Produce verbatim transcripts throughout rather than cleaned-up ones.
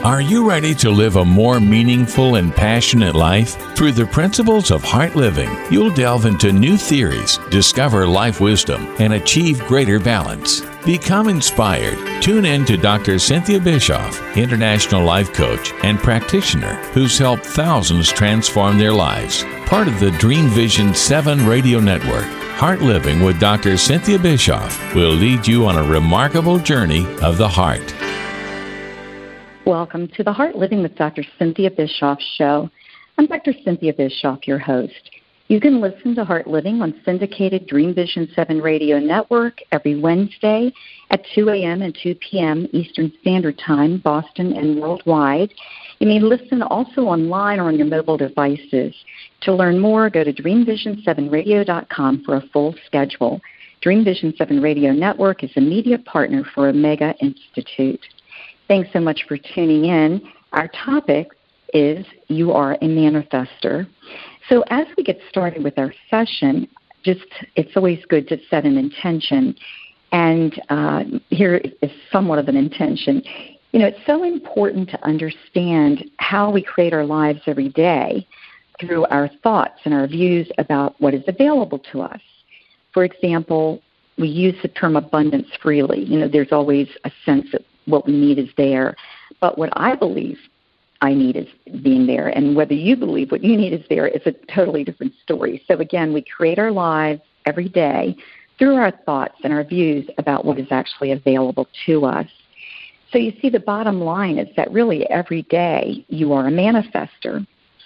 Are you ready to live a more meaningful and passionate life? Through the principles of Heart Living, you'll delve into new theories, discover life wisdom, and achieve greater balance. Become inspired. Tune in to Doctor Cynthia Bischoff, international life coach and practitioner who's helped thousands transform their lives. Part of the Dream Vision seven radio network, Heart Living with Doctor Cynthia Bischoff will lead you on a remarkable journey of the heart. Welcome to the Heart Living with Doctor Cynthia Bischoff show. I'm Doctor Cynthia Bischoff, your host. You can listen to Heart Living on syndicated Dream Vision seven radio network every Wednesday at two a.m. and two p.m. Eastern Standard Time, Boston and worldwide. You may listen also online or on your mobile devices. To learn more, go to dream vision seven radio dot com for a full schedule. Dream Vision seven Radio Network is a media partner for Omega Institute. Thanks so much for tuning in. Our topic is You Are a Manifester. So as we get started with our session, just it's always good to set an intention. And uh, here is somewhat of an intention. You know, it's so important to understand how we create our lives every day through our thoughts and our views about what is available to us. For example, we use the term abundance freely. You know, there's always a sense that what we need is there. But what I believe I need is being there. And whether you believe what you need is there is a totally different story. So again, we create our lives every day through our thoughts and our views about what is actually available to us. So you see, the bottom line is that really every day you are a manifester.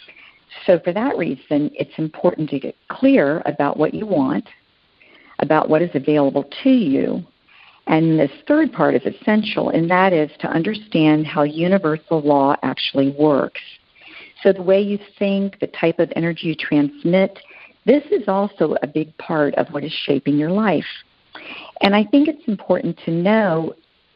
So for that reason, it's important to get clear about what you want, about what is available to you. And this third part is essential, and that is to understand how universal law actually works. So the way you think, the type of energy you transmit, this is also a big part of what is shaping your life. And I think it's important to know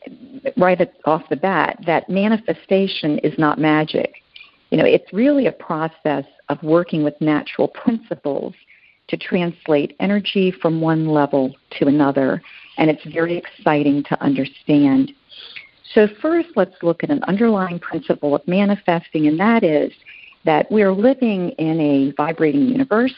right off the bat that manifestation is not magic. You know, it's really a process of working with natural principles to translate energy from one level to another. And it's very exciting to understand. So first, let's look at an underlying principle of manifesting, and that is that we're living in a vibrating universe,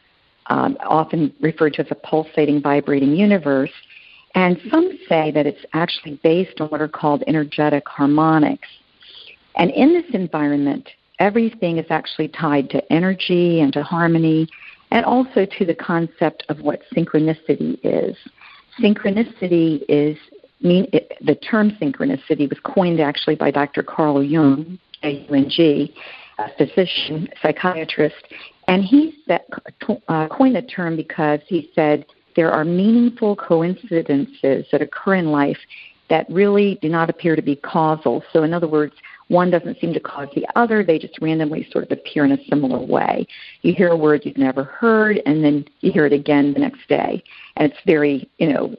um, often referred to as a pulsating, vibrating universe. And some say that it's actually based on what are called energetic harmonics. And in this environment, everything is actually tied to energy and to harmony, and also to the concept of what synchronicity is. Synchronicity is, mean, it, the term synchronicity was coined actually by Doctor Carl Jung, J U N G, a physician, psychiatrist, and he set, uh, coined the term because he said there are meaningful coincidences that occur in life that really do not appear to be causal. So in other words, one doesn't seem to cause the other. They just randomly sort of appear in a similar way. You hear a word you've never heard, and then you hear it again the next day. And it's very, you know,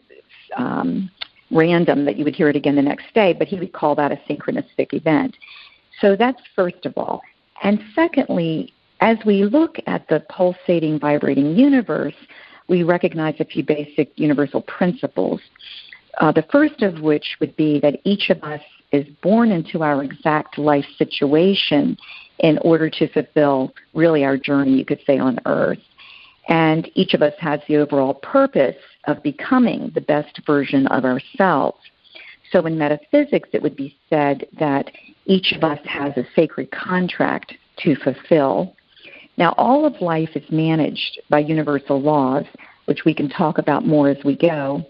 um, random that you would hear it again the next day, but he would call that a synchronistic event. So that's first of all. And secondly, as we look at the pulsating, vibrating universe, we recognize a few basic universal principles. Uh, the first of which would be that each of us is born into our exact life situation in order to fulfill really our journey, you could say, on Earth. And each of us has the overall purpose of becoming the best version of ourselves. So in metaphysics, it would be said that each of us has a sacred contract to fulfill. Now, all of life is managed by universal laws, which we can talk about more as we go.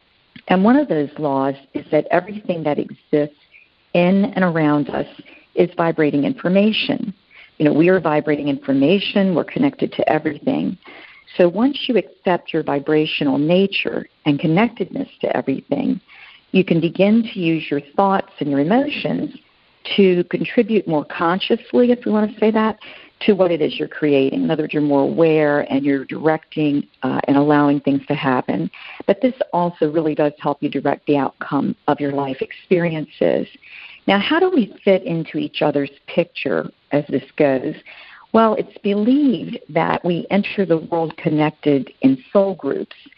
And one of those laws is that everything that exists in and around us is vibrating information. You know, we are vibrating information. We're connected to everything. So once you accept your vibrational nature and connectedness to everything, you can begin to use your thoughts and your emotions to contribute more consciously, if we want to say that, to what it is you're creating. In other words, you're more aware and you're directing uh, and allowing things to happen. But this also really does help you direct the outcome of your life experiences. Now, how do we fit into each other's picture as this goes? Well, it's believed that we enter the world connected in soul groups.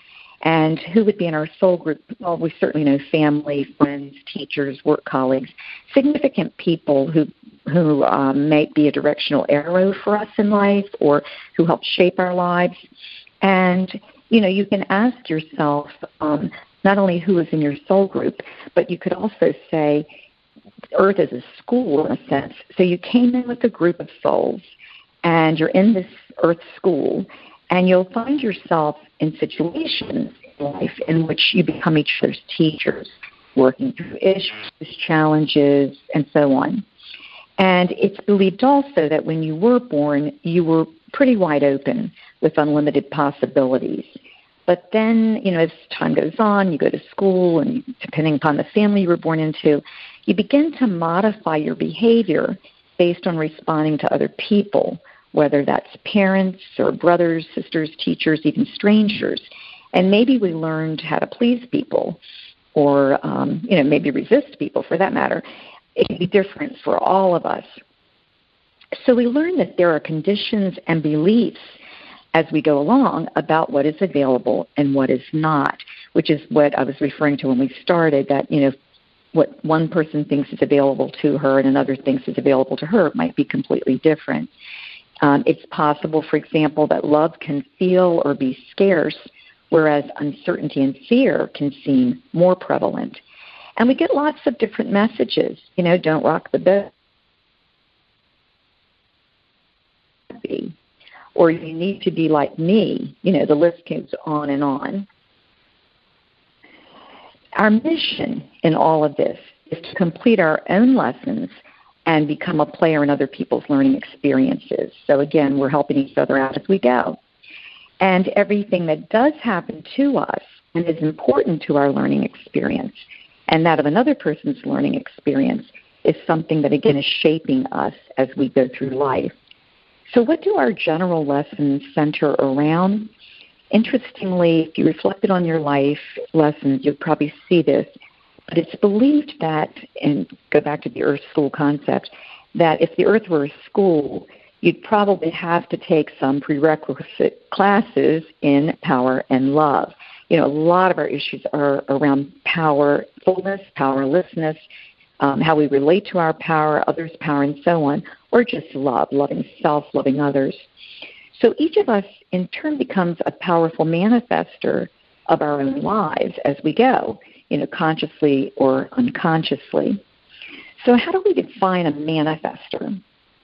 And who would be in our soul group? Well, we certainly know family, friends, teachers, work colleagues, significant people who who um, may be a directional arrow for us in life or who help shape our lives. And, you know, you can ask yourself um, not only who is in your soul group, but you could also say Earth is a school in a sense. So you came in with a group of souls, and you're in this Earth school, and you'll find yourself in situations in life in which you become each other's teachers, working through issues, challenges, and so on. And it's believed also that when you were born, you were pretty wide open with unlimited possibilities. But then, you know, as time goes on, you go to school, and depending upon the family you were born into, you begin to modify your behavior based on responding to other people, whether that's parents or brothers, sisters, teachers, even strangers. And maybe we learned how to please people or, um, you know, maybe resist people for that matter. It can be different for all of us. So we learn that there are conditions and beliefs as we go along about what is available and what is not, which is what I was referring to when we started, that, you know, what one person thinks is available to her and another thinks is available to her might be completely different. Um, it's possible, for example, that love can feel or be scarce, whereas uncertainty and fear can seem more prevalent. And we get lots of different messages, you know, don't rock the boat, or you need to be like me. You know, the list goes on and on. Our mission in all of this is to complete our own lessons and become a player in other people's learning experiences. So again, we're helping each other out as we go. And everything that does happen to us and is important to our learning experience and that of another person's learning experience is something that, again, is shaping us as we go through life. So what do our general lessons center around? Interestingly, if you reflected on your life lessons, you'll probably see this, but it's believed that, and go back to the Earth School concept, that if the Earth were a school, you'd probably have to take some prerequisite classes in power and love. You know, a lot of our issues are around powerfulness, powerlessness, um, how we relate to our power, others' power, and so on, or just love, loving self, loving others. So each of us, in turn, becomes a powerful manifester of our own lives as we go, you know, consciously or unconsciously. So how do we define a manifester?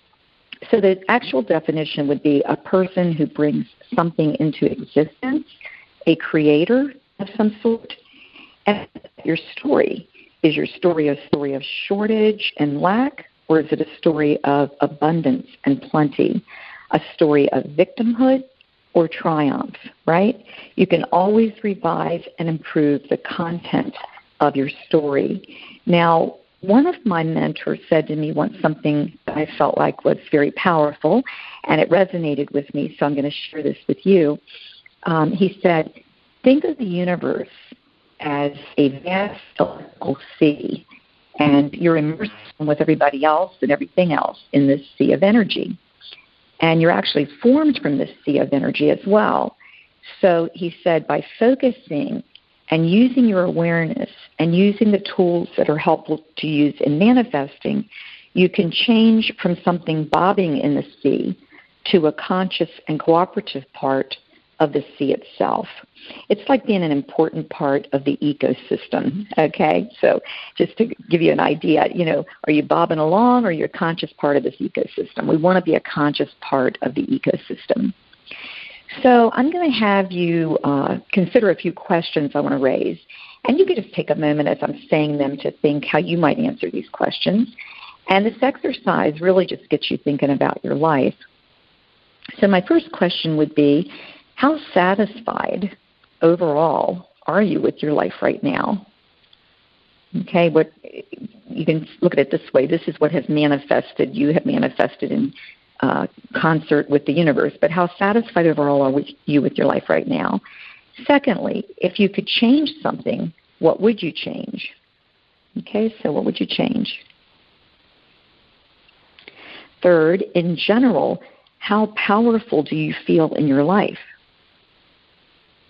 So the actual definition would be a person who brings something into existence, a creator of some sort. And your story, is your story a story of shortage and lack, or is it a story of abundance and plenty, a story of victimhood or triumph, right? You can always revise and improve the content of your story. Now, one of my mentors said to me once something that I felt like was very powerful, and it resonated with me, so I'm going to share this with you. Um, he said, think of the universe as a vast electrical sea, and you're immersed with everybody else and everything else in this sea of energy. And you're actually formed from this sea of energy as well. So he said, by focusing and using your awareness and using the tools that are helpful to use in manifesting, you can change from something bobbing in the sea to a conscious and cooperative part of the sea itself. It's like being an important part of the ecosystem, okay? So just to give you an idea, you know, are you bobbing along or are you a conscious part of this ecosystem? We want to be a conscious part of the ecosystem. So I'm going to have you uh, consider a few questions I want to raise. And you can just take a moment as I'm saying them to think how you might answer these questions. And this exercise really just gets you thinking about your life. So my first question would be, how satisfied overall are you with your life right now? Okay, what you can look at it this way. This is what has manifested. You have manifested in uh, concert with the universe. But how satisfied overall are you with your life right now? Secondly, if you could change something, what would you change? Okay, so what would you change? Third, in general, how powerful do you feel in your life?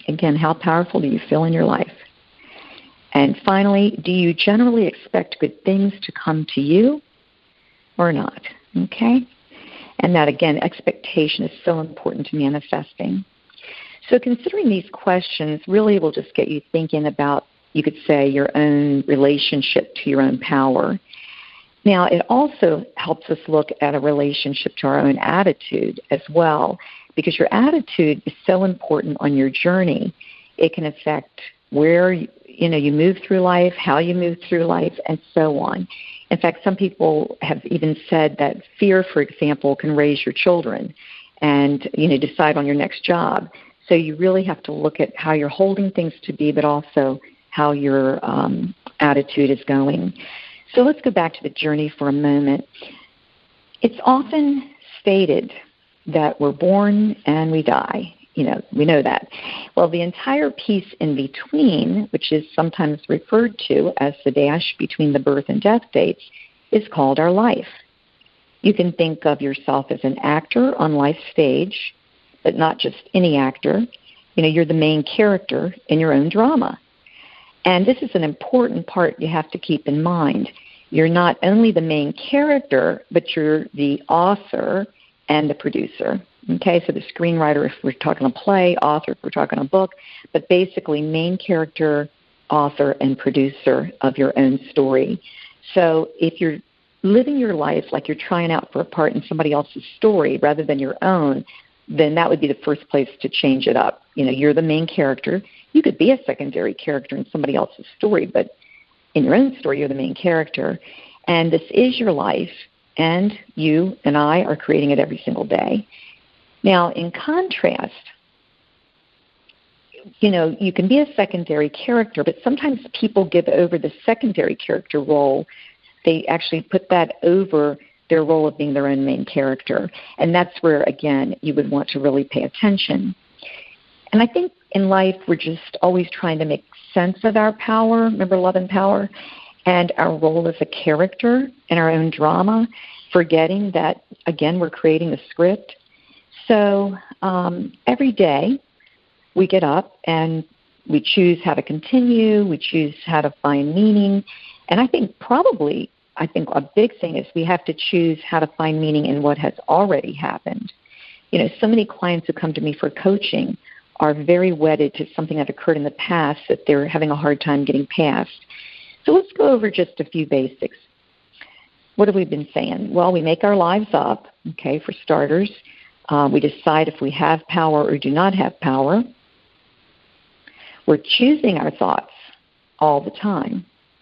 Again, how powerful do you feel in your life? And finally, do you generally expect good things to come to you or not? Okay? And that, again, expectation is so important to manifesting. So considering these questions really will just get you thinking about, you could say, your own relationship to your own power. Now, it also helps us look at a relationship to our own attitude as well, because your attitude is so important on your journey. It can affect where you know you move through life, how you move through life, and so on. In fact, some people have even said that fear, for example, can raise your children and you know decide on your next job. So you really have to look at how you're holding things to be, but also how your um, attitude is going. So let's go back to the journey for a moment. It's often stated that we're born and we die. You know, we know that. Well, the entire piece in between, which is sometimes referred to as the dash between the birth and death dates, is called our life. You can think of yourself as an actor on life's stage, but not just any actor. You know, you're the main character in your own drama. And this is an important part you have to keep in mind. You're not only the main character, but you're the author and the producer. Okay, so the screenwriter, if we're talking a play, author, if we're talking a book, but basically main character, author, and producer of your own story. So if you're living your life like you're trying out for a part in somebody else's story rather than your own, then that would be the first place to change it up. You know, you're the main character. You could be a secondary character in somebody else's story, but in your own story, you're the main character. And this is your life, and you and I are creating it every single day. Now, in contrast, you know, you can be a secondary character, but sometimes people give over the secondary character role. They actually put that over their role of being their own main character. And that's where, again, you would want to really pay attention. And I think in life, we're just always trying to make sense of our power. Remember Love and Power? And our role as a character in our own drama, forgetting that, again, we're creating the script. So um, every day we get up and we choose how to continue. We choose how to find meaning. And I think probably, I think a big thing is we have to choose how to find meaning in what has already happened. You know, so many clients who come to me for coaching are very wedded to something that occurred in the past that they're having a hard time getting past. So let's go over just a few basics. What have we been saying? Well, we make our lives up, okay, for starters. Uh, we decide if we have power or do not have power. We're choosing our thoughts all the time.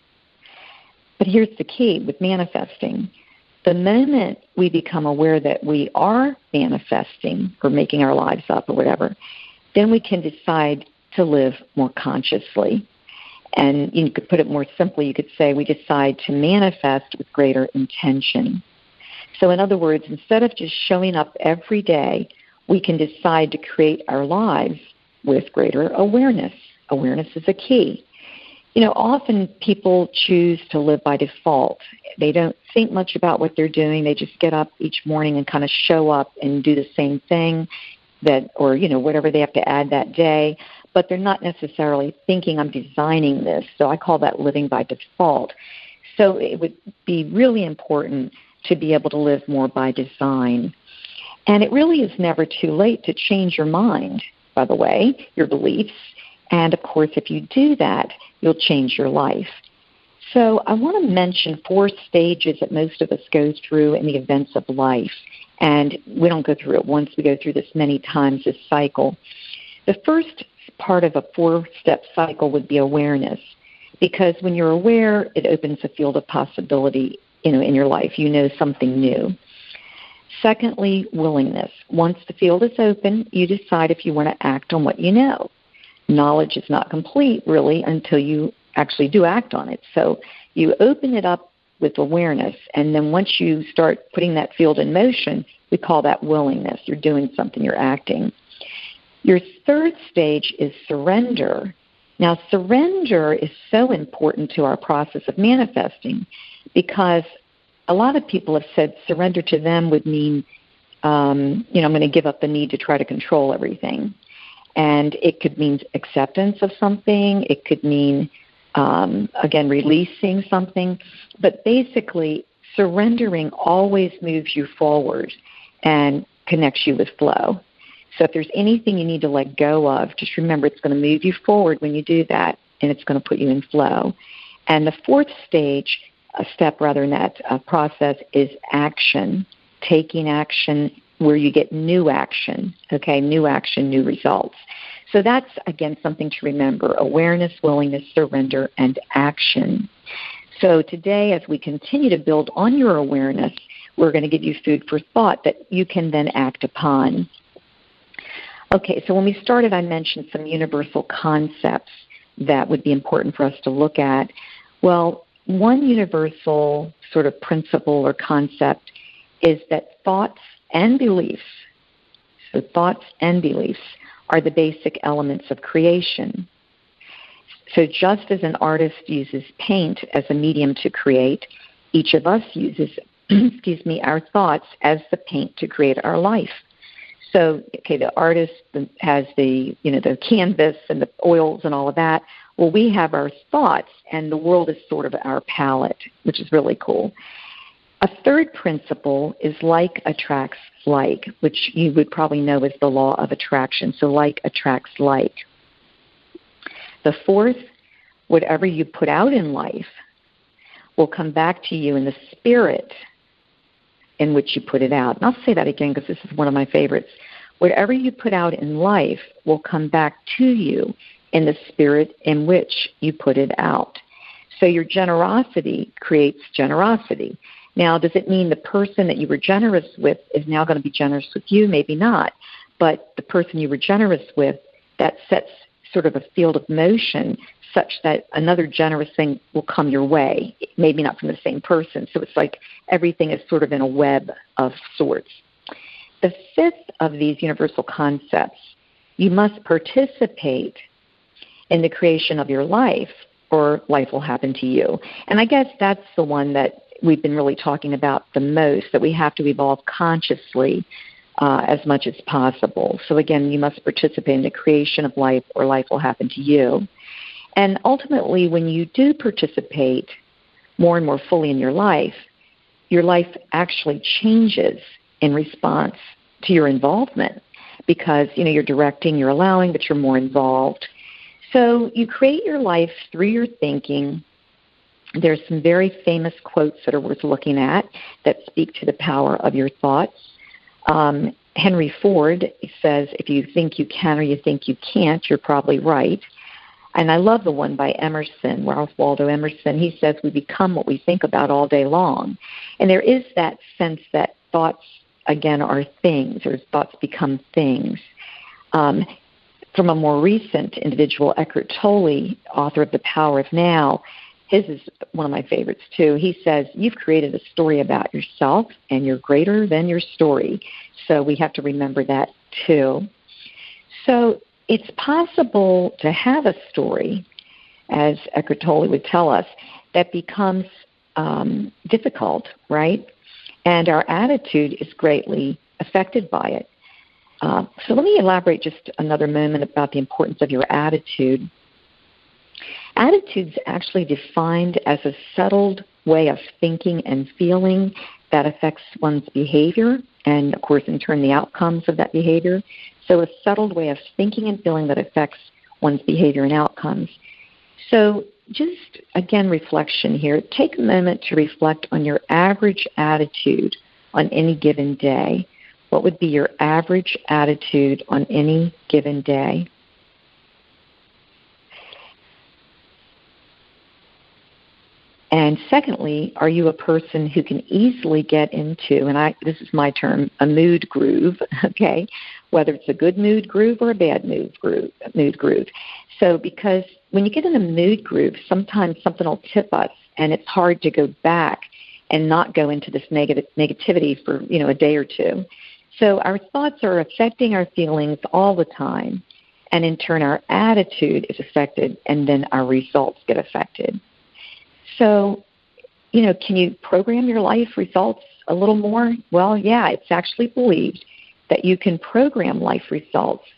But here's the key with manifesting. The moment we become aware that we are manifesting or making our lives up or whatever, then we can decide to live more consciously. And you could put it more simply, you could say we decide to manifest with greater intention. So in other words, instead of just showing up every day, we can decide to create our lives with greater awareness. Awareness is a key. You know, often people choose to live by default. They don't think much about what they're doing. They just get up each morning and kind of show up and do the same thing that, or, you know, whatever they have to add that day. But they're not necessarily thinking, I'm designing this. So I call that living by default. So it would be really important to be able to live more by design. And it really is never too late to change your mind, by the way, your beliefs. And, of course, if you do that, you'll change your life. So I want to mention four stages that most of us go through in the events of life. And we don't go through it once. We go through this many times, this cycle. The first part of a four-step cycle would be awareness, because when you're aware, it opens a field of possibility, you know, in your life. You know something new. Secondly, willingness. Once the field is open, you decide if you want to act on what you know. Knowledge is not complete, really, until you actually do act on it. So you open it up with awareness, and then once you start putting that field in motion, we call that willingness. You're doing something, you're acting. Your third stage is surrender. Now, surrender is so important to our process of manifesting because a lot of people have said surrender to them would mean, um, you know, I'm going to give up the need to try to control everything. And it could mean acceptance of something. It could mean, um, again, releasing something. But basically, surrendering always moves you forward and connects you with flow. So if there's anything you need to let go of, just remember it's going to move you forward when you do that, and it's going to put you in flow. And the fourth stage, a step rather in that uh, process, is action, taking action where you get new action, okay, new action, new results. So that's, again, something to remember, awareness, willingness, surrender, and action. So today, as we continue to build on your awareness, we're going to give you food for thought that you can then act upon. Okay, so when we started, I mentioned some universal concepts that would be important for us to look at. Well, one universal sort of principle or concept is that thoughts and beliefs, so thoughts and beliefs, are the basic elements of creation. So just as an artist uses paint as a medium to create, each of us uses, excuse me, our thoughts as the paint to create our life. So, okay, the artist has the, you know, the canvas and the oils and all of that. Well, we have our thoughts, and the world is sort of our palette, which is really cool. A third principle is like attracts like, which you would probably know is the law of attraction. So like attracts like. The fourth, whatever you put out in life will come back to you in the spirit in which you put it out. And I'll say that again because this is one of my favorites. Whatever you put out in life will come back to you in the spirit in which you put it out. So your generosity creates generosity. Now, does it mean the person that you were generous with is now going to be generous with you? Maybe not. But the person you were generous with, that sets sort of a field of motion such that another generous thing will come your way, maybe not from the same person. So it's like everything is sort of in a web of sorts. The fifth of these universal concepts, you must participate in the creation of your life, or life will happen to you. And I guess that's the one that we've been really talking about the most, that we have to evolve consciously uh, as much as possible. So again, you must participate in the creation of life, or life will happen to you. And ultimately, when you do participate more and more fully in your life, your life actually changes in response to your involvement because, you know, you're directing, you're allowing, but you're more involved. So you create your life through your thinking. There's some very famous quotes that are worth looking at that speak to the power of your thoughts. Um, Henry Ford says, if you think you can or you think you can't, you're probably right. And I love the one by Emerson, Ralph Waldo Emerson. He says we become what we think about all day long. And there is that sense that thoughts, again, are things, or thoughts become things. Um, from a more recent individual, Eckhart Tolle, author of The Power of Now, his is one of my favorites too. He says, you've created a story about yourself, and you're greater than your story. So we have to remember that too. So it's possible to have a story, as Eckhart Tolle would tell us, that becomes um, difficult, right? And our attitude is greatly affected by it. Uh, so let me elaborate just another moment about the importance of your attitude. Attitude's actually defined as a settled way of thinking and feeling that affects one's behavior and, of course, in turn, the outcomes of that behavior. So a settled way of thinking and feeling that affects one's behavior and outcomes. So just, again, reflection here. Take a moment to reflect on your average attitude on any given day. What would be your average attitude on any given day? And secondly, are you a person who can easily get into, and I this is my term, a mood groove, okay, whether it's a good mood groove or a bad mood groove, mood groove. So because when you get in a mood groove, sometimes something will tip us, and it's hard to go back and not go into this negative negativity for, you know, a day or two. So our thoughts are affecting our feelings all the time, and in turn our attitude is affected, and then our results get affected. So, you know, can you program your life results a little more? Well, yeah, it's actually believed that you can program life results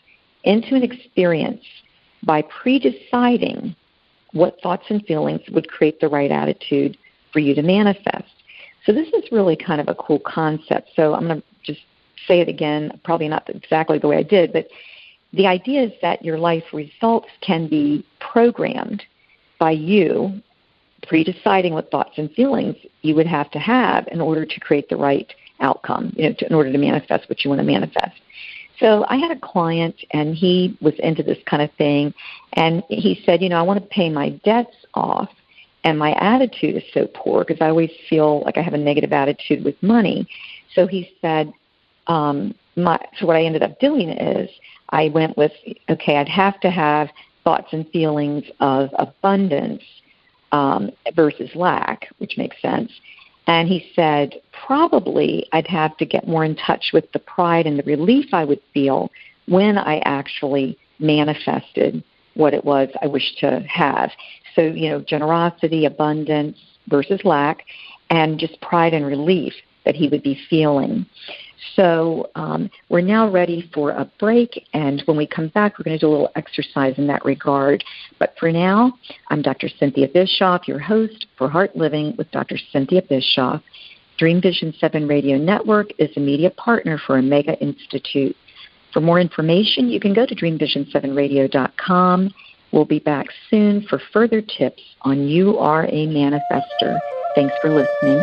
into an experience by pre-deciding what thoughts and feelings would create the right attitude for you to manifest. So this is really kind of a cool concept. So I'm going to just say it again, probably not exactly the way I did, but the idea is that your life results can be programmed by you pre-deciding what thoughts and feelings you would have to have in order to create the right outcome, you know, to, in order to manifest what you want to manifest. So I had a client, and he was into this kind of thing, and he said, you know, I want to pay my debts off, and my attitude is so poor because I always feel like I have a negative attitude with money. So he said, um, my, so what I ended up doing is I went with, okay, I'd have to have thoughts and feelings of abundance um, versus lack, which makes sense. And he said, probably I'd have to get more in touch with the pride and the relief I would feel when I actually manifested what it was I wished to have. So, you know, generosity, abundance versus lack, and just pride and relief that he would be feeling. So um, we're now ready for a break, and when we come back, we're going to do a little exercise in that regard. But for now, I'm Doctor Cynthia Bischoff, your host for Heart Living with Doctor Cynthia Bischoff. Dream Vision seven Radio Network is a media partner for Omega Institute. For more information, you can go to dream vision seven radio dot com. We'll be back soon for further tips on You Are a Manifester. Thanks for listening.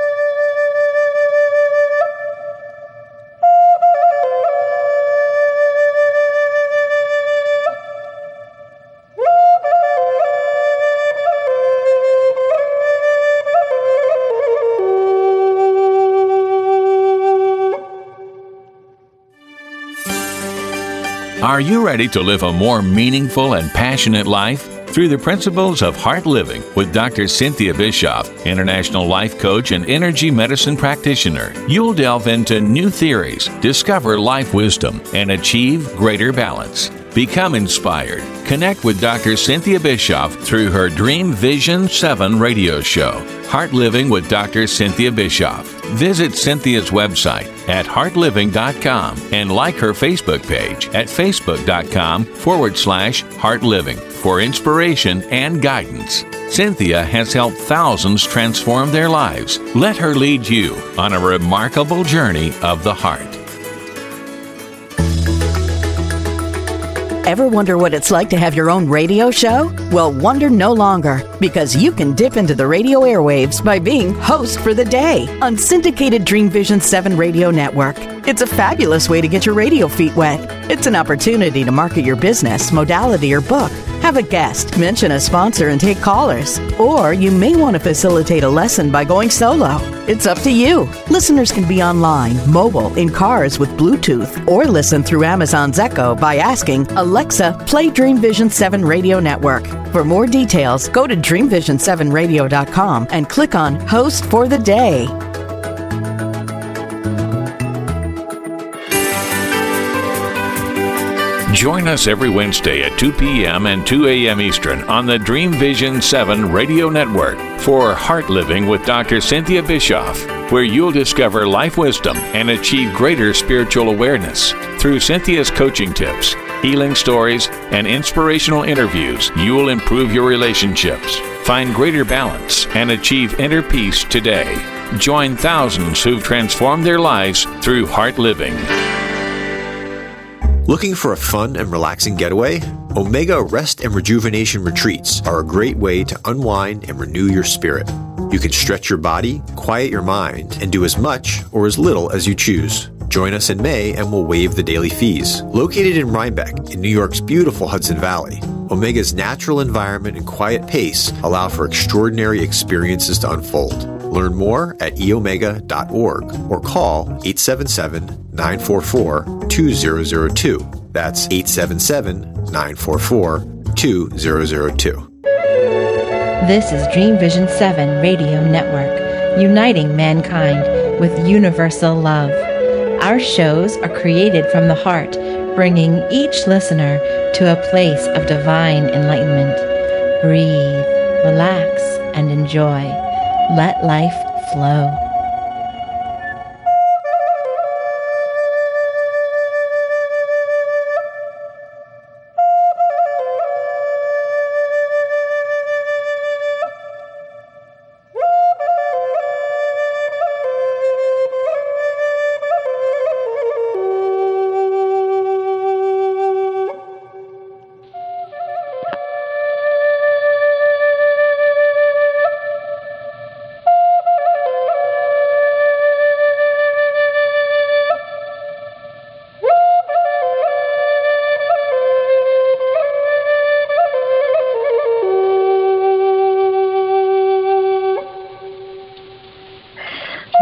Are you ready to live a more meaningful and passionate life? Through the principles of Heart Living with Doctor Cynthia Bischoff, international life coach and energy medicine practitioner, you'll delve into new theories, discover life wisdom, and achieve greater balance. Become inspired. Connect with Doctor Cynthia Bischoff through her Dream Vision seven radio show, Heart Living with Doctor Cynthia Bischoff. Visit Cynthia's website at heart living dot com and like her Facebook page at facebook.com forward slash heartliving for inspiration and guidance. Cynthia has helped thousands transform their lives. Let her lead you on a remarkable journey of the heart. Ever wonder what it's like to have your own radio show? Well, wonder no longer, because you can dip into the radio airwaves by being host for the day on syndicated Dream Vision seven Radio Network. It's a fabulous way to get your radio feet wet. It's an opportunity to market your business, modality, or book. Have a guest, mention a sponsor, and take callers. Or you may want to facilitate a lesson by going solo. It's up to you. Listeners can be online, mobile, in cars with Bluetooth, or listen through Amazon's Echo by asking, Alexa, play Dream Vision seven Radio Network. For more details, go to dream vision seven radio dot com and click on Host for the Day. Join us every Wednesday at two p.m. and two a.m. Eastern on the Dream Vision seven Radio Network for Heart Living with Doctor Cynthia Bischoff, where you'll discover life wisdom and achieve greater spiritual awareness. Through Cynthia's coaching tips, healing stories, and inspirational interviews, you will improve your relationships, find greater balance, and achieve inner peace today. Join thousands who've transformed their lives through Heart Living. Looking for a fun and relaxing getaway? Omega Rest and Rejuvenation Retreats are a great way to unwind and renew your spirit. You can stretch your body, quiet your mind, and do as much or as little as you choose. Join us in May and we'll waive the daily fees. Located in Rhinebeck, in New York's beautiful Hudson Valley, Omega's natural environment and quiet pace allow for extraordinary experiences to unfold. Learn more at e omega dot org or call eight seven seven, nine four four, two zero zero two. That's eight seven seven, nine four four, two zero zero two. This is Dream Vision seven Radio Network, uniting mankind with universal love. Our shows are created from the heart, bringing each listener to a place of divine enlightenment. Breathe, relax, and enjoy. Let life flow.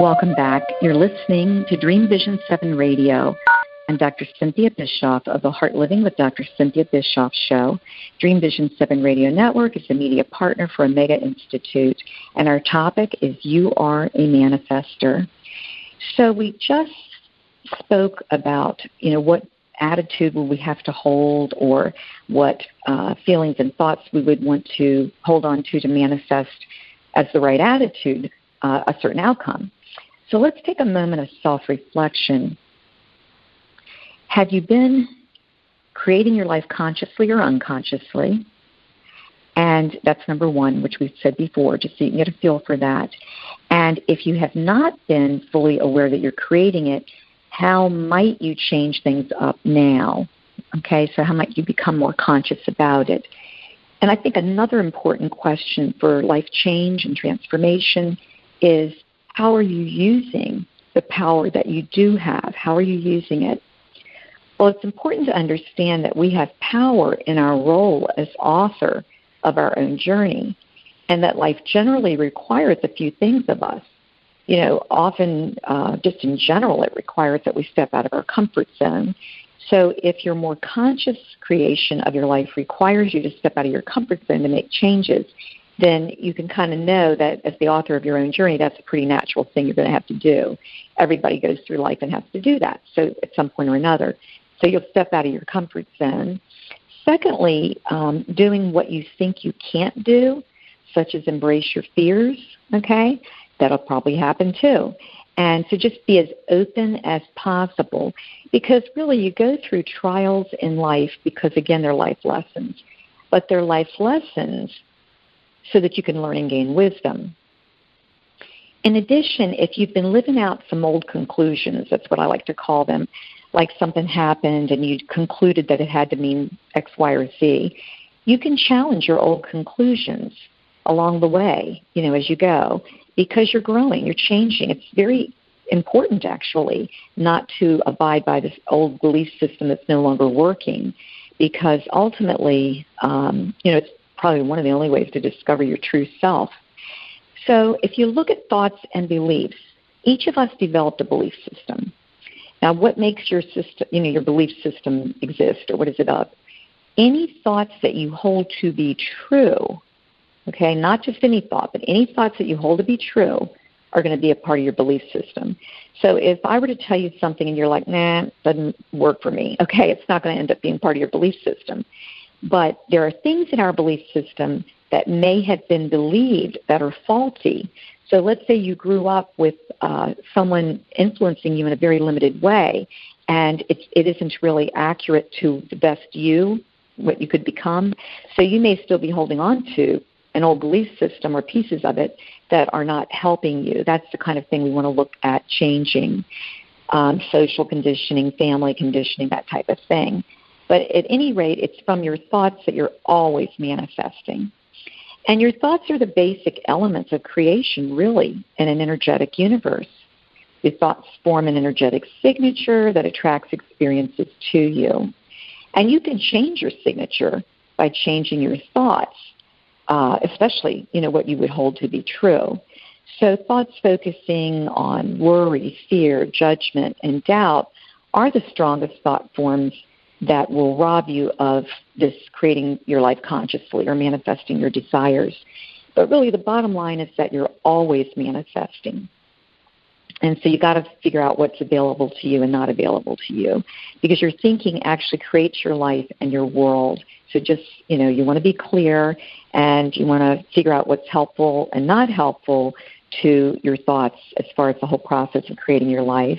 Welcome back. You're listening to Dream Vision seven Radio. I'm Doctor Cynthia Bischoff of the Heart Living with Doctor Cynthia Bischoff show. Dream Vision seven Radio Network is a media partner for Omega Institute, and our topic is You Are a Manifester. So we just spoke about, you know, what attitude will we have to hold, or what uh, feelings and thoughts we would want to hold on to to manifest as the right attitude uh, a certain outcome. So let's take a moment of self-reflection. Have you been creating your life consciously or unconsciously? And that's number one, which we've said before, just so you can get a feel for that. And if you have not been fully aware that you're creating it, how might you change things up now? Okay, so how might you become more conscious about it? And I think another important question for life change and transformation is, how are you using the power that you do have? How are you using it? Well, it's important to understand that we have power in our role as author of our own journey, and that life generally requires a few things of us. You know, often, uh, just in general, it requires that we step out of our comfort zone. So if your more conscious creation of your life requires you to step out of your comfort zone to make changes, then you can kind of know that as the author of your own journey, that's a pretty natural thing you're going to have to do. Everybody goes through life and has to do that, so at some point or another. So you'll step out of your comfort zone. Secondly, um, doing what you think you can't do, such as embrace your fears, okay? That'll probably happen too. And so just be as open as possible, because really you go through trials in life because, again, they're life lessons. But they're life lessons so that you can learn and gain wisdom. In addition, if you've been living out some old conclusions, that's what I like to call them, like something happened and you concluded that it had to mean X, Y, or Z, you can challenge your old conclusions along the way, you know, as you go, because you're growing, you're changing. It's very important, actually, not to abide by this old belief system that's no longer working, because ultimately, um, you know, it's probably one of the only ways to discover your true self. So if you look at thoughts and beliefs, each of us developed a belief system. Now, what makes your system, you know, your belief system exist, or what is it of? Any thoughts that you hold to be true, okay, not just any thought, but any thoughts that you hold to be true are going to be a part of your belief system. So if I were to tell you something and you're like, nah, it doesn't work for me, okay, it's not going to end up being part of your belief system. But there are things in our belief system that may have been believed that are faulty. So let's say you grew up with uh, someone influencing you in a very limited way, and it's, it isn't really accurate to the best you, what you could become. So you may still be holding on to an old belief system or pieces of it that are not helping you. That's the kind of thing we want to look at changing, um, social conditioning, family conditioning, that type of thing. But at any rate, it's from your thoughts that you're always manifesting. And your thoughts are the basic elements of creation, really, in an energetic universe. Your thoughts form an energetic signature that attracts experiences to you. And you can change your signature by changing your thoughts, uh, especially, you know, what you would hold to be true. So thoughts focusing on worry, fear, judgment, and doubt are the strongest thought forms that will rob you of this creating your life consciously or manifesting your desires. But really the bottom line is that you're always manifesting. And so you got to figure out what's available to you and not available to you, because your thinking actually creates your life and your world. So just, you know, you want to be clear, and you want to figure out what's helpful and not helpful to your thoughts as far as the whole process of creating your life.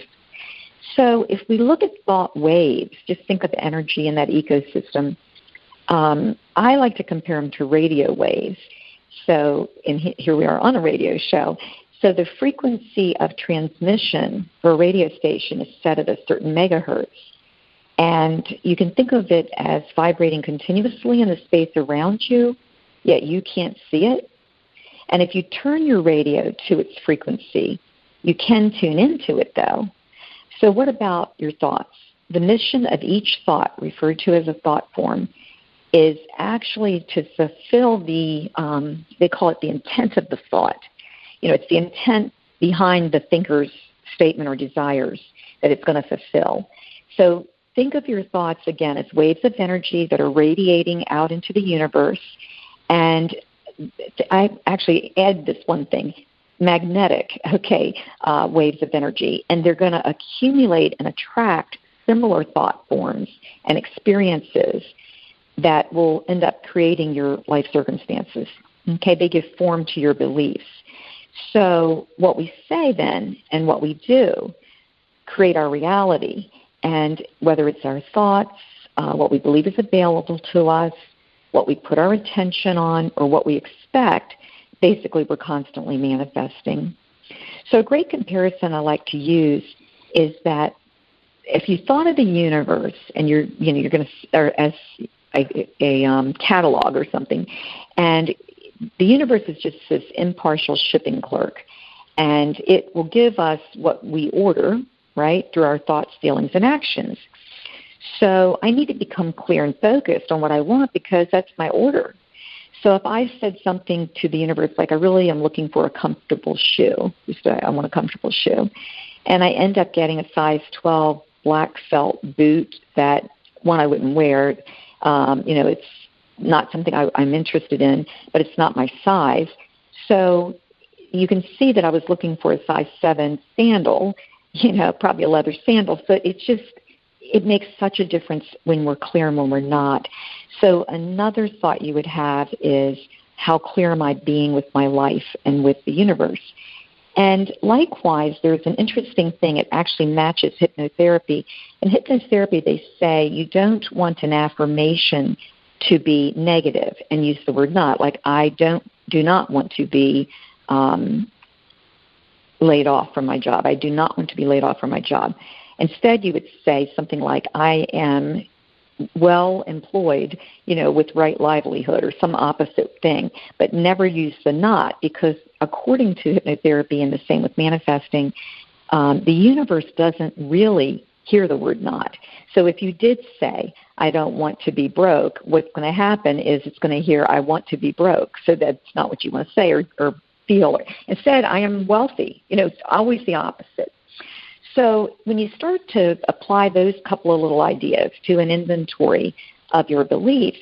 So if we look at thought waves, just think of energy in that ecosystem. Um, I like to compare them to radio waves. So in, here we are on a radio show. So the frequency of transmission for a radio station is set at a certain megahertz. And you can think of it as vibrating continuously in the space around you, yet you can't see it. And if you turn your radio to its frequency, you can tune into it, though. So what about your thoughts? The mission of each thought, referred to as a thought form, is actually to fulfill the, um, they call it the intent of the thought. You know, it's the intent behind the thinker's statement or desires that it's going to fulfill. So think of your thoughts, again, as waves of energy that are radiating out into the universe. And I actually add this one thing, magnetic, okay, uh, waves of energy. And they're going to accumulate and attract similar thought forms and experiences that will end up creating your life circumstances. Okay, they give form to your beliefs. So what we say then and what we do create our reality. And whether it's our thoughts, uh, what we believe is available to us, what we put our attention on, or what we expect, basically we're constantly manifesting. So a great comparison I like to use is that if you thought of the universe and you're, you know, you're going to, or as a, a um, catalog or something, and the universe is just this impartial shipping clerk, and it will give us what we order, right, through our thoughts, feelings, and actions. So I need to become clear and focused on what I want because that's my order. So if I said something to the universe like, I really am looking for a comfortable shoe, just I want a comfortable shoe, and I end up getting a size twelve black felt boot that, one, I wouldn't wear. Um, you know, it's not something I, I'm interested in, but it's not my size. So you can see that I was looking for a size seven sandal, you know, probably a leather sandal. So it's just, it makes such a difference when we're clear and when we're not. So another thought you would have is, how clear am I being with my life and with the universe? And likewise, there's an interesting thing. It actually matches hypnotherapy. In hypnotherapy, they say you don't want an affirmation to be negative and use the word not. Like, I don't, do not want to be um, laid off from my job. I do not want to be laid off from my job. Instead, you would say something like, I am well employed, you know, with right livelihood, or some opposite thing, but never use the not, because according to hypnotherapy, and the same with manifesting, um, the universe doesn't really hear the word not. So if you did say, I don't want to be broke, what's going to happen is it's going to hear, I want to be broke. So that's not what you want to say or, or feel. Instead, I am wealthy. You know, it's always the opposite. So when you start to apply those couple of little ideas to an inventory of your beliefs,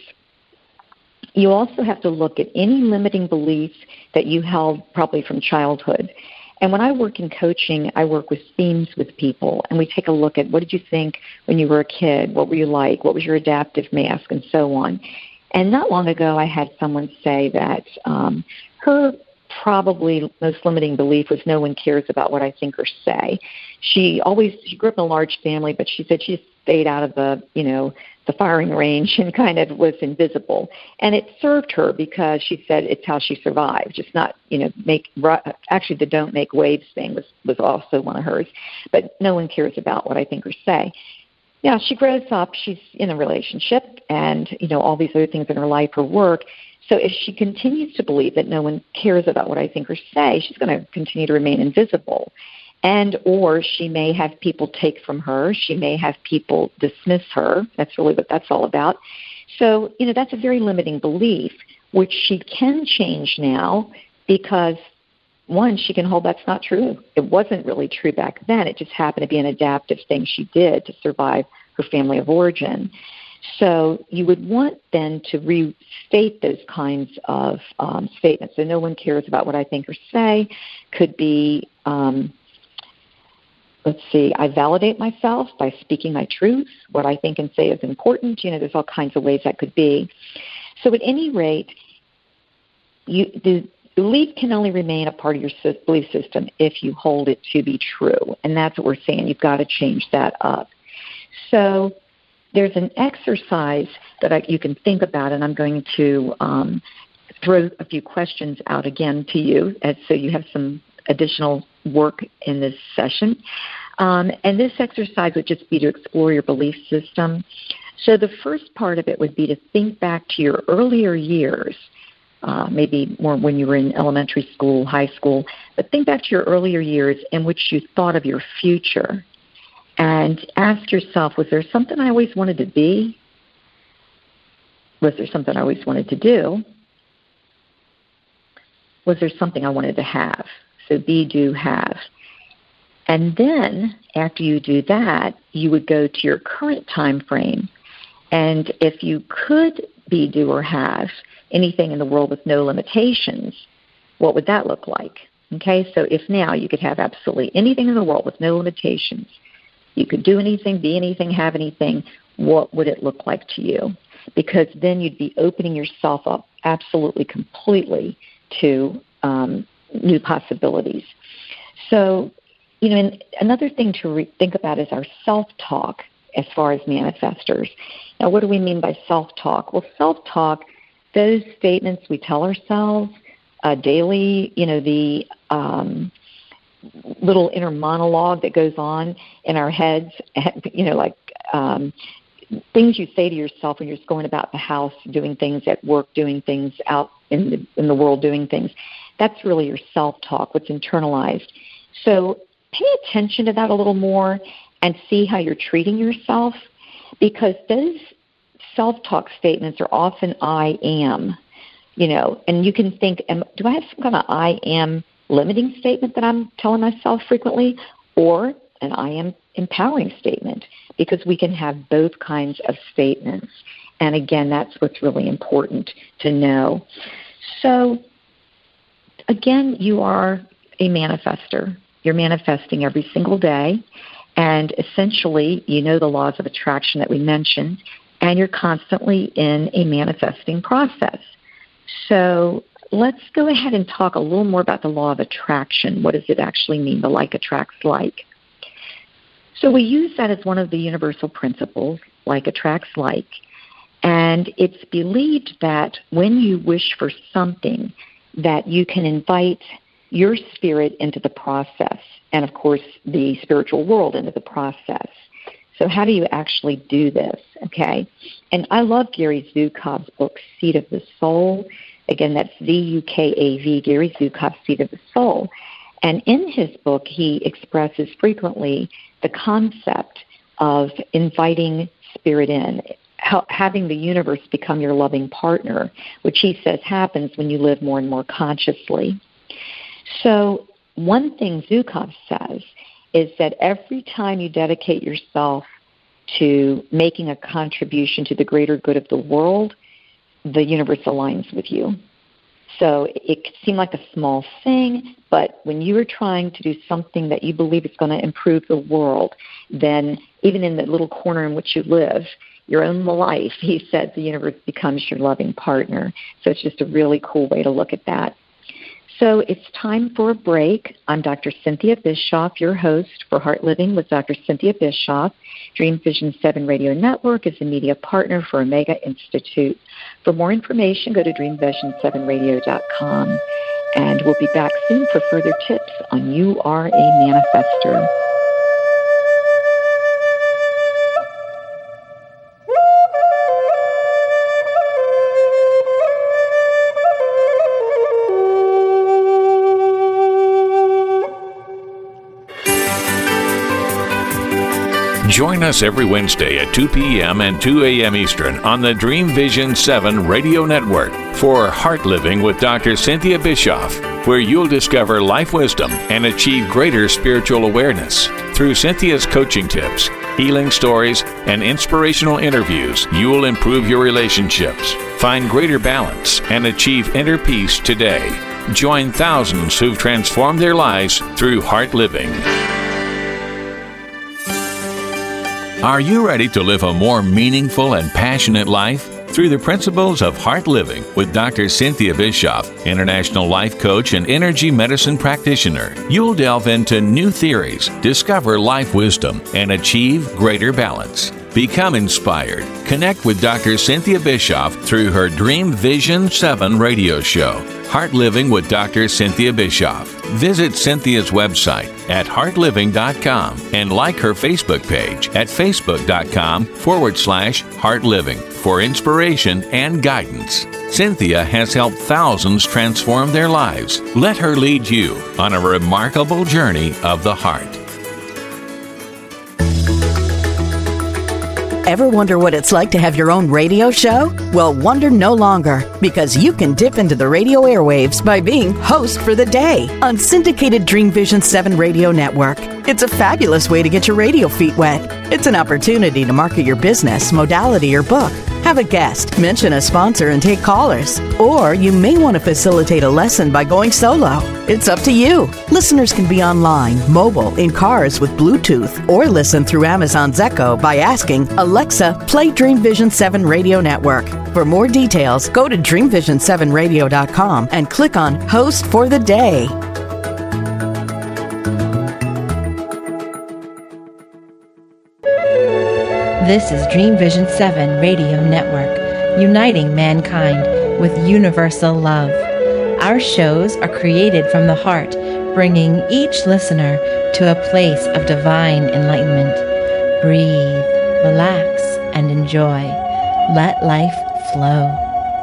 you also have to look at any limiting beliefs that you held probably from childhood. And when I work in coaching, I work with themes with people, and we take a look at, what did you think when you were a kid? What were you like? What was your adaptive mask? And so on. And not long ago, I had someone say that um, her probably most limiting belief was, no one cares about what I think or say. She always, she grew up in a large family, but she said she stayed out of the, you know, the firing range and kind of was invisible. And it served her because she said it's how she survived. Just not, you know, make, actually the don't make waves thing was, was also one of hers. But no one cares about what I think or say. Yeah, she grows up, she's in a relationship and, you know, all these other things in her life, her work. So if she continues to believe that no one cares about what I think or say, she's going to continue to remain invisible. And or she may have people take from her. She may have people dismiss her. That's really what that's all about. So, you know, that's a very limiting belief, which she can change now because, one, she can hold that's not true. It wasn't really true back then. It just happened to be an adaptive thing she did to survive her family of origin. So you would want then to restate those kinds of um, statements. So no one cares about what I think or say could be, um, let's see, I validate myself by speaking my truth. What I think and say is important. You know, there's all kinds of ways that could be. So at any rate, you, the belief can only remain a part of your belief system if you hold it to be true. And that's what we're saying. You've got to change that up. So there's an exercise that I, you can think about, and I'm going to um, throw a few questions out again to you, as, so you have some additional work in this session. Um, and this exercise would just be to explore your belief system. So the first part of it would be to think back to your earlier years, uh, maybe more when you were in elementary school, high school, but think back to your earlier years in which you thought of your future. And ask yourself, was there something I always wanted to be? Was there something I always wanted to do? Was there something I wanted to have? So So be, do, have. And then after you do that, you would go to your current time frame. And if you could be, do, or have anything in the world with no limitations, what would that look like? Okay, so if now you could have absolutely anything in the world with no limitations, you could do anything, be anything, have anything, what would it look like to you? Because then you'd be opening yourself up absolutely completely to um, new possibilities. So, you know, and another thing to re- think about is our self-talk as far as manifestors. Now, what do we mean by self-talk? Well, self-talk, those statements we tell ourselves uh, daily, you know, the um, little inner monologue that goes on in our heads, you know, like um, things you say to yourself when you're just going about the house, doing things at work, doing things out in the, in the world, doing things. That's really your self-talk, what's internalized. So pay attention to that a little more and see how you're treating yourself, because those self-talk statements are often I am, you know, and you can think, am, do I have some kind of I am limiting statement that I'm telling myself frequently, or an I am empowering statement? Because we can have both kinds of statements. And again, that's what's really important to know. So again, you are a manifester. You're manifesting every single day. And essentially, you know the laws of attraction that we mentioned, and you're constantly in a manifesting process. So let's go ahead and talk a little more about the law of attraction. What does it actually mean, the like attracts like? So we use that as one of the universal principles, like attracts like. And it's believed that when you wish for something, that you can invite your spirit into the process, and of course the spiritual world into the process. So how do you actually do this? Okay, and I love Gary Zukav's book, Seed of the Soul. Again, that's Z U K A V, Gary Zukav's Seed of the Soul. And in his book, he expresses frequently the concept of inviting spirit in, how, having the universe become your loving partner, which he says happens when you live more and more consciously. So one thing Zukav says is that every time you dedicate yourself to making a contribution to the greater good of the world, the universe aligns with you. So it could seem like a small thing, but when you are trying to do something that you believe is going to improve the world, then even in the little corner in which you live, your own life, he says, the universe becomes your loving partner. So it's just a really cool way to look at that. So it's time for a break. I'm Doctor Cynthia Bischoff, your host for Heart Living with Doctor Cynthia Bischoff. Dream Vision seven Radio Network is a media partner for Omega Institute. For more information, go to dream vision seven radio dot com. And we'll be back soon for further tips on You Are a Manifester. Join us every Wednesday at two p.m. and two a.m. Eastern on the Dream Vision seven Radio Network for Heart Living with Doctor Cynthia Bischoff, where you'll discover life wisdom and achieve greater spiritual awareness. Through Cynthia's coaching tips, healing stories, and inspirational interviews, you will improve your relationships, find greater balance, and achieve inner peace today. Join thousands who've transformed their lives through Heart Living. Are you ready to live a more meaningful and passionate life? Through the principles of Heart Living with Doctor Cynthia Bischoff, international life coach and energy medicine practitioner, you'll delve into new theories, discover life wisdom, and achieve greater balance. Become inspired. Connect with Doctor Cynthia Bischoff through her Dream Vision seven radio show, Heart Living with Doctor Cynthia Bischoff. Visit Cynthia's website at heart living dot com and like her Facebook page at facebook.com forward slash Heart Living for inspiration and guidance. Cynthia has helped thousands transform their lives. Let her lead you on a remarkable journey of the heart. Ever wonder what it's like to have your own radio show? Well, wonder no longer, because you can dip into the radio airwaves by being host for the day on syndicated Dream Vision seven Radio Network. It's a fabulous way to get your radio feet wet. It's an opportunity to market your business, modality, or book. Have a guest, mention a sponsor, and take callers. Or you may want to facilitate a lesson by going solo. It's up to you. Listeners can be online, mobile, in cars with Bluetooth, or listen through Amazon's Echo by asking, Alexa, play Dream Vision seven Radio Network. For more details, go to dream vision seven radio dot com and click on Host for the Day. This is Dream Vision seven Radio Network, uniting mankind with universal love. Our shows are created from the heart, bringing each listener to a place of divine enlightenment. Breathe, relax, and enjoy. Let life flow.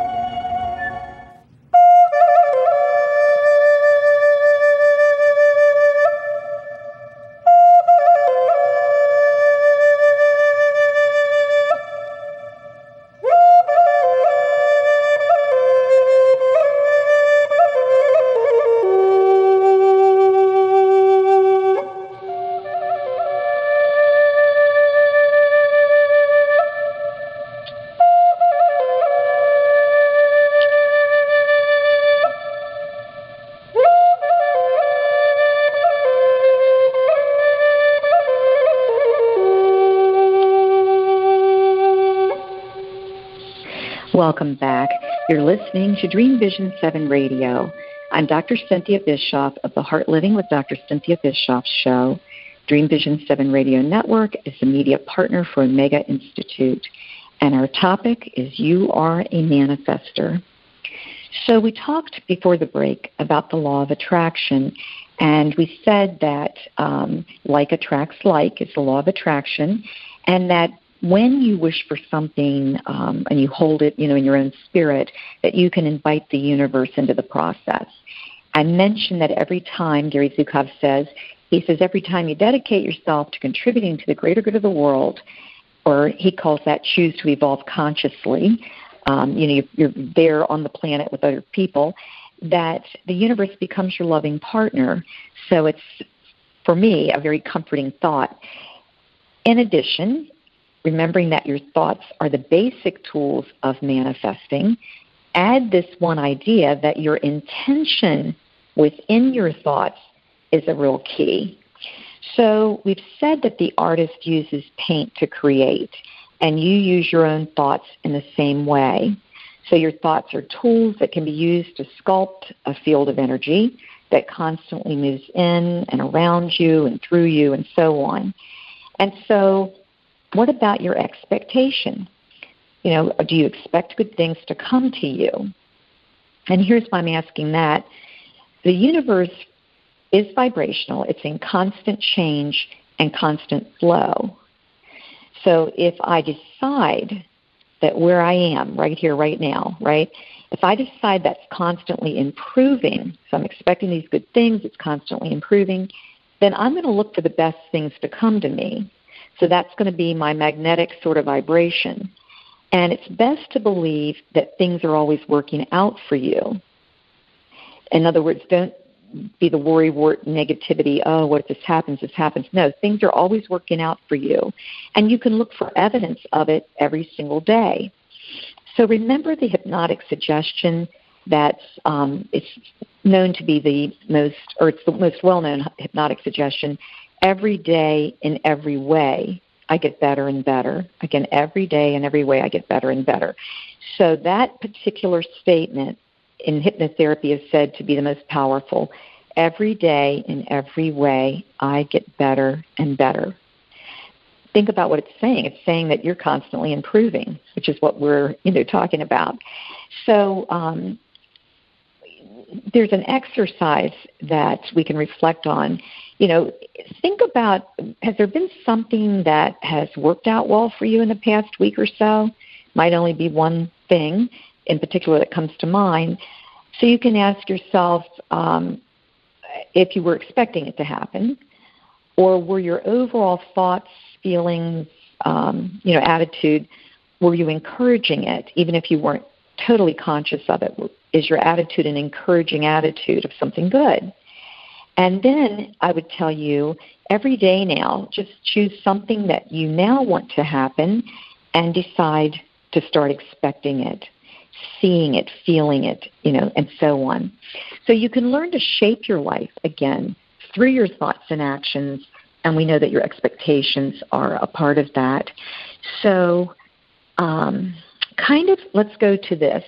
Welcome back. You're listening to Dream Vision seven Radio. I'm Doctor Cynthia Bischoff of the Heart Living with Doctor Cynthia Bischoff show. Dream Vision seven Radio Network is the media partner for Omega Institute, and our topic is You Are a Manifester. So we talked before the break about the law of attraction, and we said that um, like attracts like is the law of attraction, and that when you wish for something um, and you hold it, you know, in your own spirit, that you can invite the universe into the process. I mentioned that every time, Gary Zukav says, he says every time you dedicate yourself to contributing to the greater good of the world, or he calls that choose to evolve consciously, um, you know, you're there on the planet with other people, that the universe becomes your loving partner. So it's, for me, a very comforting thought. In addition, remembering that your thoughts are the basic tools of manifesting, add this one idea that your intention within your thoughts is a real key. So we've said that the artist uses paint to create, and you use your own thoughts in the same way. So your thoughts are tools that can be used to sculpt a field of energy that constantly moves in and around you and through you and so on. And so what about your expectation? You know, do you expect good things to come to you? And here's why I'm asking that. The universe is vibrational. It's in constant change and constant flow. So if I decide that where I am right here, right now, right, if I decide that's constantly improving, so I'm expecting these good things, it's constantly improving, then I'm going to look for the best things to come to me. So that's going to be my magnetic sort of vibration. And it's best to believe that things are always working out for you. In other words, don't be the worrywart negativity, oh, what if this happens, this happens. No, things are always working out for you. And you can look for evidence of it every single day. So remember the hypnotic suggestion that's um, it's known to be the most, or it's the most well-known hypnotic suggestion. Every day in every way, I get better and better. Again, every day in every way, I get better and better. So that particular statement in hypnotherapy is said to be the most powerful. Every day in every way, I get better and better. Think about what it's saying. It's saying that you're constantly improving, which is what we're, you know, talking about. So um, there's an exercise that we can reflect on. You know, think about, has there been something that has worked out well for you in the past week or so? Might only be one thing in particular that comes to mind. So you can ask yourself um, if you were expecting it to happen, or were your overall thoughts, feelings, um, you know, attitude, were you encouraging it, even if you weren't totally conscious of it? Is your attitude an encouraging attitude of something good? And then I would tell you every day now, just choose something that you now want to happen and decide to start expecting it, seeing it, feeling it, you know, and so on. So you can learn to shape your life, again, through your thoughts and actions, and we know that your expectations are a part of that. So um, kind of let's go to this.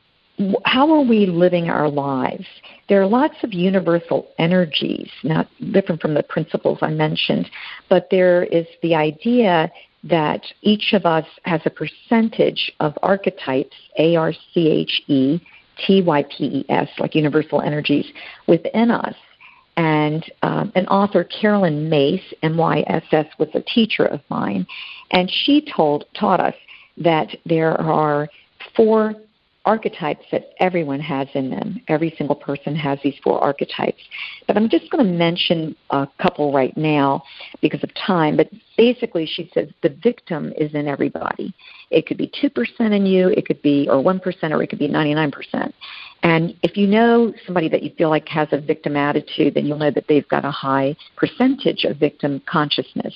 How are we living our lives? There are lots of universal energies, not different from the principles I mentioned, but there is the idea that each of us has a percentage of archetypes, A R C H E T Y P E S, like universal energies, within us. And um, an author, Carolyn Myss, M Y S S, was a teacher of mine, and she told taught us that there are four archetypes that everyone has in them. Every single person has these four archetypes. But I'm just going to mention a couple right now because of time. But basically, she says the victim is in everybody. It could be two percent in you, it could be, or one percent, or it could be ninety-nine percent. And if you know somebody that you feel like has a victim attitude, then you'll know that they've got a high percentage of victim consciousness.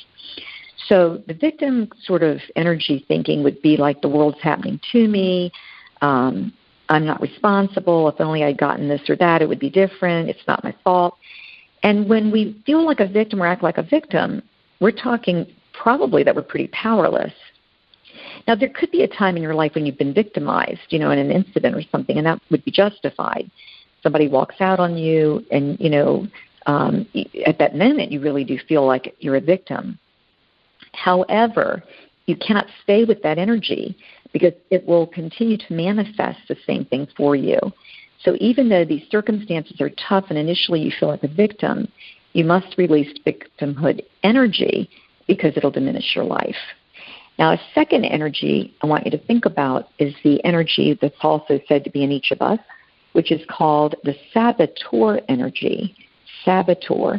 So the victim sort of energy thinking would be like the world's happening to me, Um, I'm not responsible. If only I'd gotten this or that, it would be different. It's not my fault. And when we feel like a victim or act like a victim, we're talking probably that we're pretty powerless. Now, there could be a time in your life when you've been victimized, you know, in an incident or something, and that would be justified. Somebody walks out on you, and, you know, um, at that moment, you really do feel like you're a victim. However, you cannot stay with that energy, because it will continue to manifest the same thing for you. So even though these circumstances are tough and initially you feel like a victim, you must release victimhood energy because it'll diminish your life. Now, a second energy I want you to think about is the energy that's also said to be in each of us, which is called the saboteur energy, saboteur.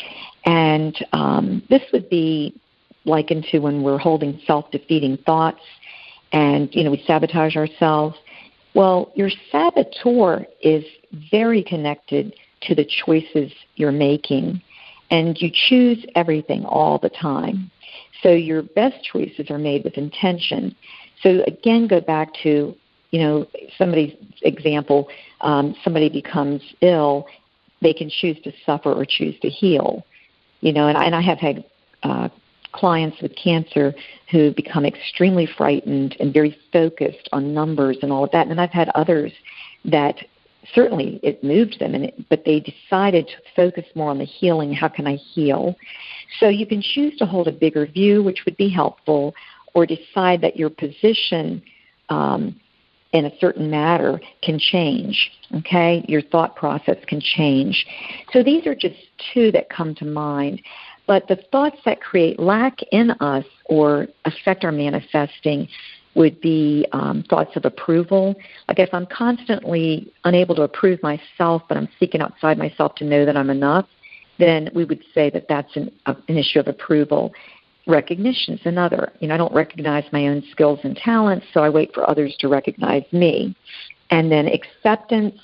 And um, this would be likened to when we're holding self-defeating thoughts, and, you know, we sabotage ourselves. Well, your saboteur is very connected to the choices you're making, and you choose everything all the time. So your best choices are made with intention. So, again, go back to, you know, somebody's example, um, somebody becomes ill, they can choose to suffer or choose to heal. You know, and I, and I have had uh clients with cancer who become extremely frightened and very focused on numbers and all of that. And I've had others that certainly it moved them, and it, but they decided to focus more on the healing. How can I heal? So you can choose to hold a bigger view, which would be helpful, or decide that your position um, in a certain matter can change, okay? Your thought process can change. So these are just two that come to mind. But the thoughts that create lack in us or affect our manifesting would be um, thoughts of approval. Like if I'm constantly unable to approve myself, but I'm seeking outside myself to know that I'm enough, then we would say that that's an, uh, an issue of approval. Recognition is another. You know, I don't recognize my own skills and talents, so I wait for others to recognize me. And then acceptance.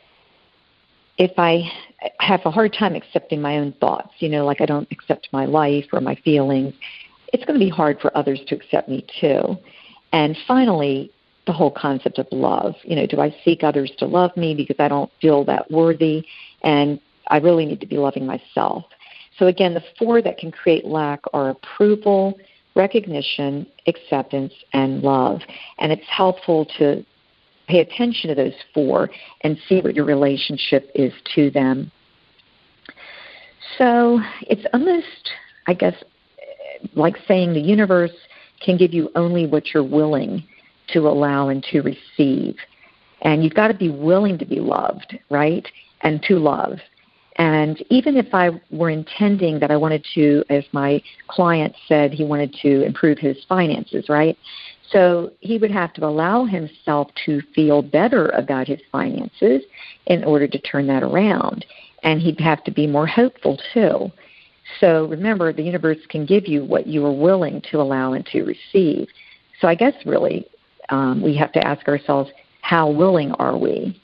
If I have a hard time accepting my own thoughts, you know, like I don't accept my life or my feelings, it's going to be hard for others to accept me too. And finally, the whole concept of love. You know, do I seek others to love me because I don't feel that worthy? And I really need to be loving myself. So again, the four that can create lack are approval, recognition, acceptance, and love. And it's helpful to pay attention to those four and see what your relationship is to them. So it's almost, I guess, like saying the universe can give you only what you're willing to allow and to receive. And you've got to be willing to be loved, right, and to love. And even if I were intending that I wanted to, as my client said, he wanted to improve his finances, right? So he would have to allow himself to feel better about his finances in order to turn that around. And he'd have to be more hopeful, too. So remember, the universe can give you what you are willing to allow and to receive. So I guess really um, we have to ask ourselves, how willing are we?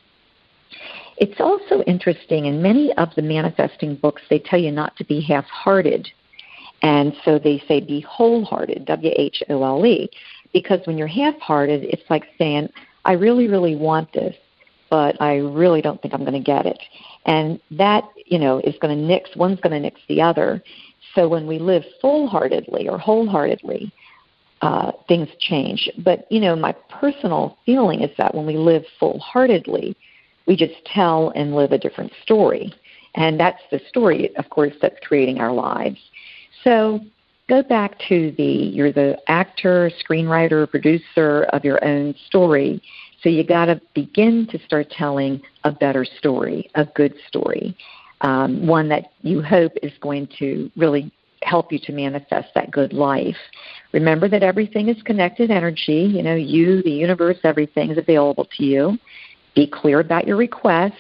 It's also interesting, in many of the manifesting books, they tell you not to be half-hearted. And so they say be wholehearted, W H O L E, because when you're half-hearted, it's like saying, I really, really want this, but I really don't think I'm going to get it. And that, you know, is going to nix, one's going to nix the other. So when we live full-heartedly or wholeheartedly, uh, things change. But, you know, my personal feeling is that when we live full-heartedly, we just tell and live a different story. And that's the story, of course, that's creating our lives. So go back to the, you're the actor, screenwriter, producer of your own story. So you got to begin to start telling a better story, a good story, um, one that you hope is going to really help you to manifest that good life. Remember that everything is connected energy. You know, you, the universe, everything is available to you. Be clear about your request.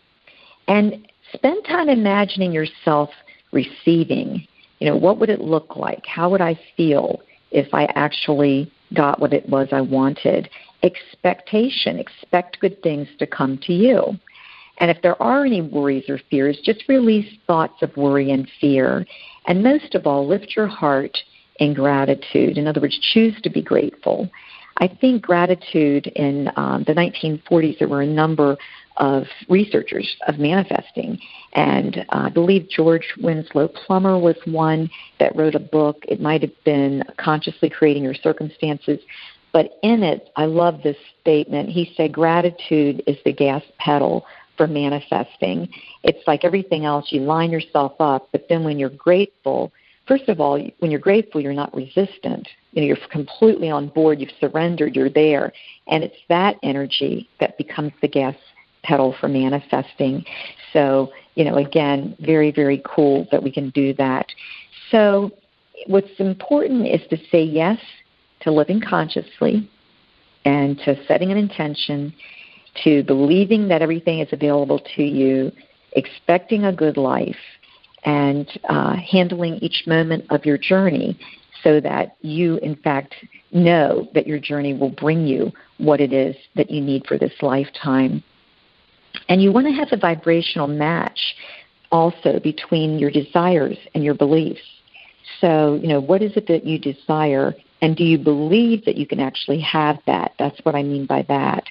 And spend time imagining yourself receiving. You know, what would it look like? How would I feel if I actually got what it was I wanted? Expectation. Expect good things to come to you. And if there are any worries or fears, just release thoughts of worry and fear. And most of all, lift your heart in gratitude. In other words, choose to be grateful. I think gratitude in um, the nineteen forties, there were a number of researchers of manifesting. And uh, I believe George Winslow Plummer was one that wrote a book. It might have been Consciously Creating Your Circumstances. But in it, I love this statement. He said, gratitude is the gas pedal for manifesting. It's like everything else. You line yourself up, but then when you're grateful, first of all, when you're grateful, you're not resistant. You know, you're completely on board. You've surrendered. You're there. And it's that energy that becomes the gas pedal for manifesting. So, you know, again, very, very cool that we can do that. So what's important is to say yes to living consciously and to setting an intention, to believing that everything is available to you, expecting a good life, and uh, handling each moment of your journey so that you, in fact, know that your journey will bring you what it is that you need for this lifetime. And you want to have a vibrational match also between your desires and your beliefs. So, you know, what is it that you desire, and do you believe that you can actually have that? That's what I mean by that.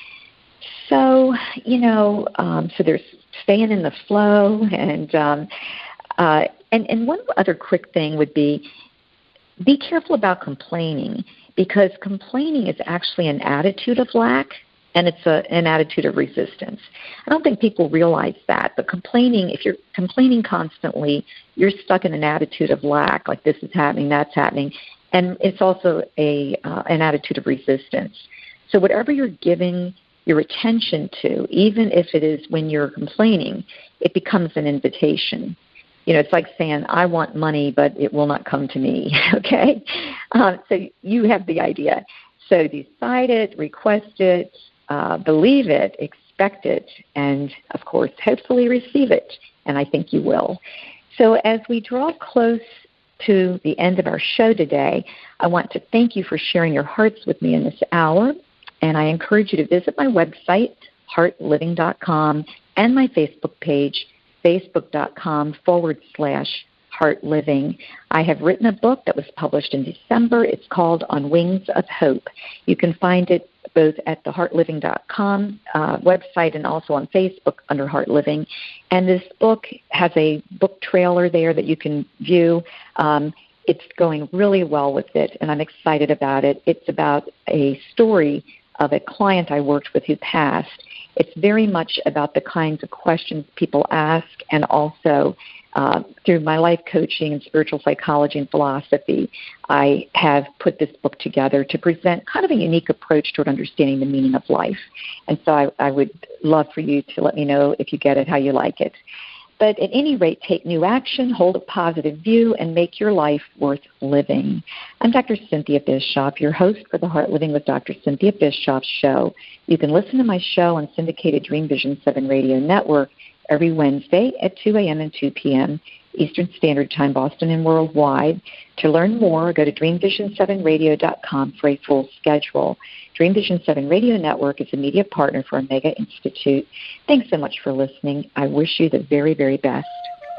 So, you know, um, so there's staying in the flow, and um, uh, and and one other quick thing would be, be careful about complaining, because complaining is actually an attitude of lack, and it's a, an attitude of resistance. I don't think people realize that, but complaining, if you're complaining constantly, you're stuck in an attitude of lack, like this is happening, that's happening, and it's also a uh, an attitude of resistance. So whatever you're giving your attention to, even if it is when you're complaining, it becomes an invitation. You know, it's like saying, I want money, but it will not come to me, okay? Uh, so you have the idea. So decide it, request it, uh, believe it, expect it, and, of course, hopefully receive it, and I think you will. So as we draw close to the end of our show today, I want to thank you for sharing your hearts with me in this hour. And I encourage you to visit my website, heart living dot com, and my Facebook page, facebook.com forward slash heartliving. I have written a book that was published in December. It's called On Wings of Hope. You can find it both at the heart living dot com uh, website and also on Facebook under Heart Living. And this book has a book trailer there that you can view. Um, it's going really well with it, and I'm excited about it. It's about a story of a client I worked with who passed. It's very much about the kinds of questions people ask, and also uh, through my life coaching and spiritual psychology and philosophy, I have put this book together to present kind of a unique approach toward understanding the meaning of life. And so I, I would love for you to let me know if you get it, how you like it. But at any rate, take new action, hold a positive view, and make your life worth living. I'm Doctor Cynthia Bischoff, your host for the Heart Living with Doctor Cynthia Bischoff show. You can listen to my show on syndicated Dream Vision seven Radio Network every Wednesday at two a.m. and two p.m. Eastern Standard Time, Boston and worldwide. To learn more, go to dream vision seven radio dot com for a full schedule. Dream Vision seven Radio Network is a media partner for Omega Institute. Thanks so much for listening. I wish you the very, very best.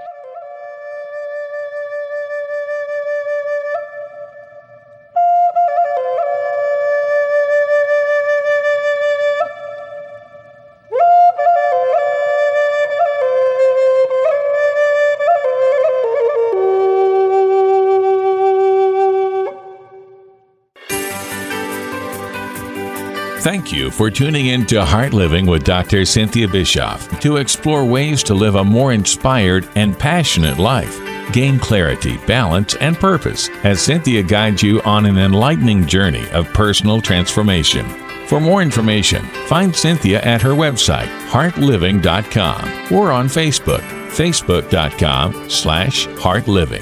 Thank you for tuning in to Heart Living with Doctor Cynthia Bischoff to explore ways to live a more inspired and passionate life. Gain clarity, balance, and purpose as Cynthia guides you on an enlightening journey of personal transformation. For more information, find Cynthia at her website, heart living dot com, or on Facebook, facebook dot com slash heart living.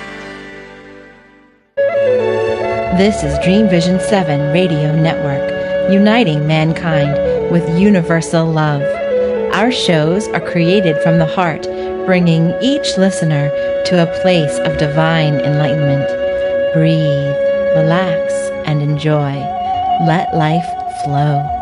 This is Dream Vision seven Radio Network, uniting mankind with universal love. Our shows are created from the heart, bringing each listener to a place of divine enlightenment. Breathe, relax, and enjoy. Let life flow.